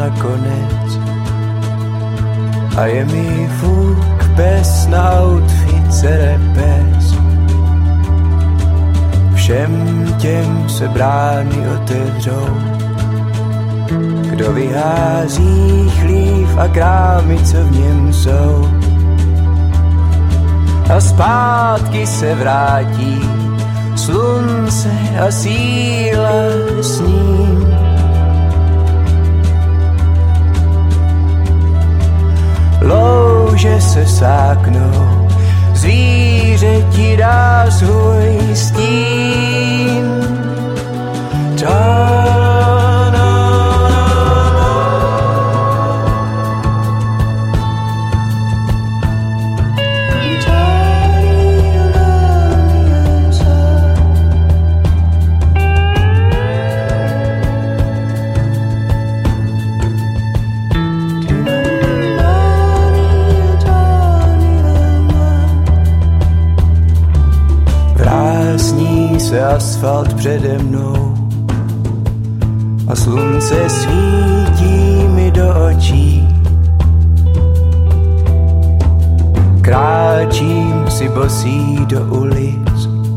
nakonec. A je mi fuk pes na outfit cerepes. Všem těm se brány otevřou. Kdo vyhází chlív a krámy, co v něm jsou. A zpátky se vrátí slunce a síla s ním. Louže se sáknou, zvíře ti dá svůj stín. Asfalt přede mnou a slunce svítí mi do očí. Kráčím si bosý do ulic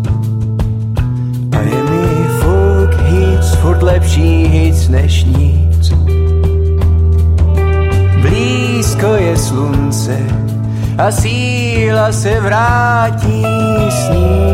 a je mi fuk hic, furt lepší hic než nic. Blízko je slunce a síla se vrátí s ním.